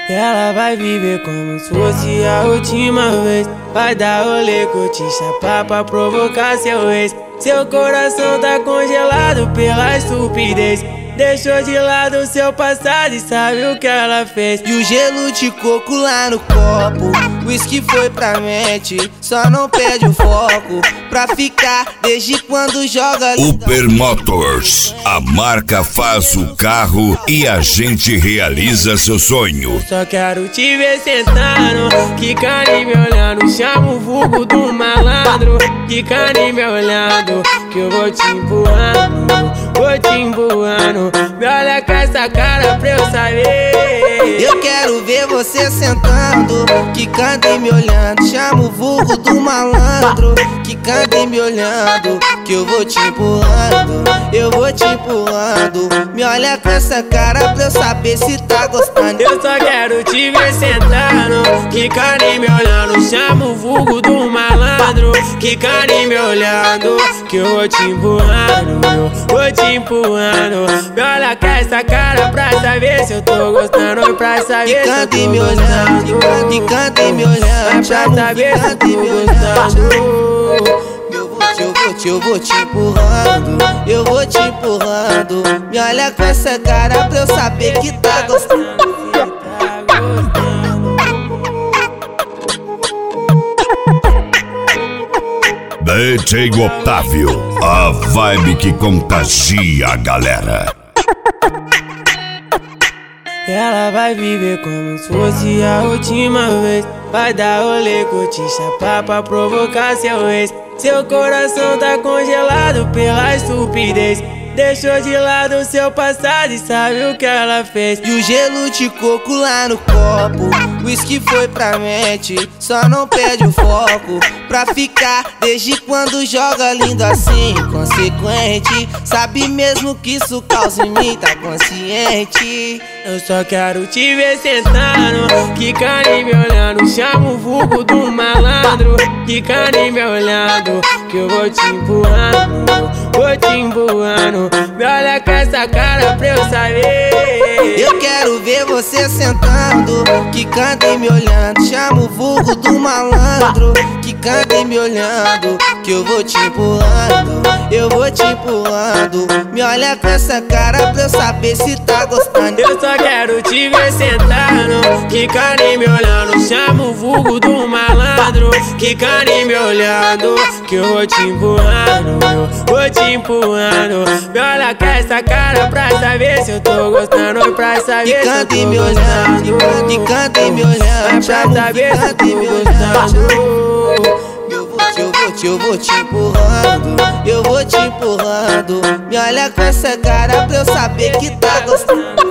Ela vai viver como se fosse a última vez. Vai dar rolê, curtir, chapar pra provocar seu ex. Seu coração tá congelado pela estupidez. Deixou de lado seu passado e sabe o que ela fez. E o gelo de coco lá no copo, whisky foi pra mente, só não perde o foco. Pra ficar desde quando joga Uber Motors, a marca faz o carro e a gente realiza seu sonho. Só quero te ver sentando, quicando e me olhando. Chama o vulgo do malandro, quicando e me olhando. Que eu vou te empurrando, vou te empurrando. Me olha com essa cara pra eu saber. Eu quero ver você sentando, quicando e me olhando. Chama o vulgo do malandro, quicando e me olhando. Que eu vou te empurrando, eu vou te empurrando. Me olha com essa cara pra eu saber se tá gostando. Eu só quero te ver sentando, quicando e me olhando. Chama o vulgo do malandro, quicando e me olhando. Que eu vou te empurrando, eu vou te empurrando. Me olha com essa cara pra saber se eu tô gostando. Pra saber se eu tô gostando. Quicando e me olhando, pra saber se eu tô gostando. Eu vou te empurrando, eu vou te empurrando. Me olha com essa cara pra eu saber que tá gostando. DJ Otávio, a vibe que contagia a galera. Ela vai viver como se fosse a última vez. Vai dar rolê, curtir, chapar pra provocar seu ex. Seu coração tá congelado pela estupidez. Deixou de lado seu passado e sabe o que ela fez. E o gelo de coco lá no copo, whisky foi pra mente, só não perde o foco. Pra ficar desde quando joga lindo assim, consequente. Sabe mesmo que isso causa em mim, tá consciente. Eu só quero te ver sentando, quicando e me olhando. Chama o vulgo do malandro, quicando e me olhando. Que eu vou te empurrando, vou te empurrando. Me olha com essa cara pra eu saber. Eu quero ver você sentando, quicando e me olhando. Chama o vulgo do malandro, quicando e me olhando. Que eu vou te empurrando, eu vou te empurrando. Me olha com essa cara pra eu saber se tá gostando. Eu só quero te ver sentando, quicando e me olhando. Chama o vulgo do malandro, quicando e me olhando. Que eu vou te empurrando, eu vou te empurrando. Me olha com essa cara pra saber se eu tô gostando. Pra saber se eu tô gostando. Quicando e me olhando, pra saber se eu tô gostando. Eu vou te empurrando, eu vou te empurrando. Me olha com essa cara pra eu saber que tá gostando.